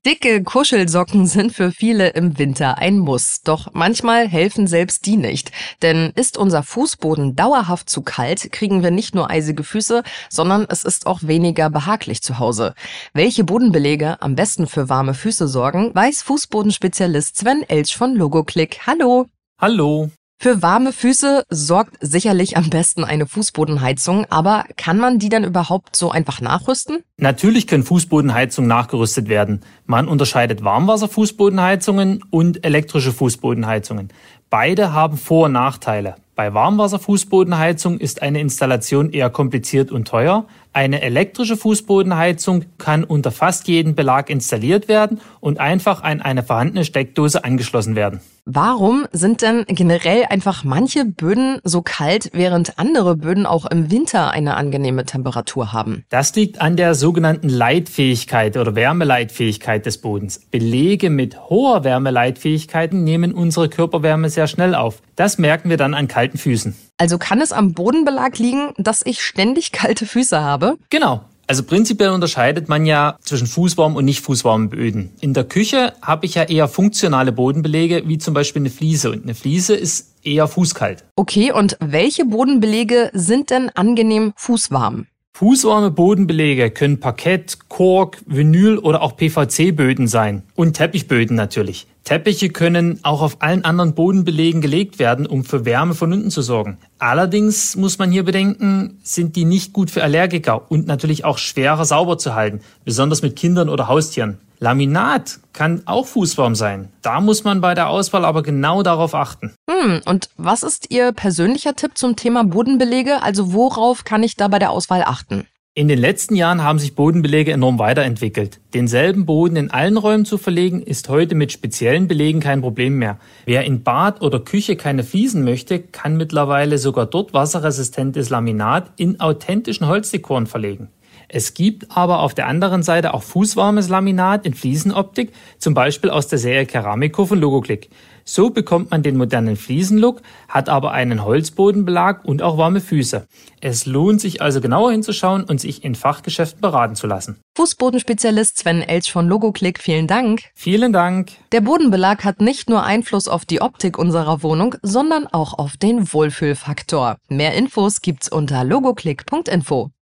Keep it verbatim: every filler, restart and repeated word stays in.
Dicke Kuschelsocken sind für viele im Winter ein Muss. Doch manchmal helfen selbst die nicht. Denn ist unser Fußboden dauerhaft zu kalt, kriegen wir nicht nur eisige Füße, sondern es ist auch weniger behaglich zu Hause. Welche Bodenbelege am besten für warme Füße sorgen, weiß Fußbodenspezialist Sven Elsch von Logoclick. Hallo! Hallo! Für warme Füße sorgt sicherlich am besten eine Fußbodenheizung, aber kann man die dann überhaupt so einfach nachrüsten? Natürlich können Fußbodenheizungen nachgerüstet werden. Man unterscheidet Warmwasserfußbodenheizungen und elektrische Fußbodenheizungen. Beide haben Vor- und Nachteile. Bei Warmwasserfußbodenheizung ist eine Installation eher kompliziert und teuer. Eine elektrische Fußbodenheizung kann unter fast jedem Belag installiert werden und einfach an eine vorhandene Steckdose angeschlossen werden. Warum sind denn generell einfach manche Böden so kalt, während andere Böden auch im Winter eine angenehme Temperatur haben? Das liegt an der sogenannten Leitfähigkeit oder Wärmeleitfähigkeit des Bodens. Belege mit hoher Wärmeleitfähigkeit nehmen unsere Körperwärme sehr schnell auf. Das merken wir dann an kalten Füßen. Also kann es am Bodenbelag liegen, dass ich ständig kalte Füße habe? Genau. Also prinzipiell unterscheidet man ja zwischen fußwarmen und nicht fußwarmen Böden. In der Küche habe ich ja eher funktionale Bodenbelege, wie zum Beispiel eine Fliese. Und eine Fliese ist eher fußkalt. Okay, und welche Bodenbelege sind denn angenehm fußwarm? Fußwarme Bodenbelege können Parkett, Kork, Vinyl oder auch P V C-Böden sein. Und Teppichböden natürlich. Teppiche können auch auf allen anderen Bodenbelegen gelegt werden, um für Wärme von unten zu sorgen. Allerdings muss man hier bedenken, sind die nicht gut für Allergiker und natürlich auch schwerer sauber zu halten, besonders mit Kindern oder Haustieren. Laminat kann auch fußwarm sein. Da muss man bei der Auswahl aber genau darauf achten. Hm, und was ist Ihr persönlicher Tipp zum Thema Bodenbelege? Also worauf kann ich da bei der Auswahl achten? In den letzten Jahren haben sich Bodenbelege enorm weiterentwickelt. Denselben Boden in allen Räumen zu verlegen, ist heute mit speziellen Belegen kein Problem mehr. Wer in Bad oder Küche keine Fliesen möchte, kann mittlerweile sogar dort wasserresistentes Laminat in authentischen Holzdekoren verlegen. Es gibt aber auf der anderen Seite auch fußwarmes Laminat in Fliesenoptik, zum Beispiel aus der Serie Keramico von Logoclick. So bekommt man den modernen Fliesenlook, hat aber einen Holzbodenbelag und auch warme Füße. Es lohnt sich also genauer hinzuschauen und sich in Fachgeschäften beraten zu lassen. Fußbodenspezialist Sven Elsch von Logoclick, vielen Dank. Vielen Dank. Der Bodenbelag hat nicht nur Einfluss auf die Optik unserer Wohnung, sondern auch auf den Wohlfühlfaktor. Mehr Infos gibt's unter logoclick punkt info.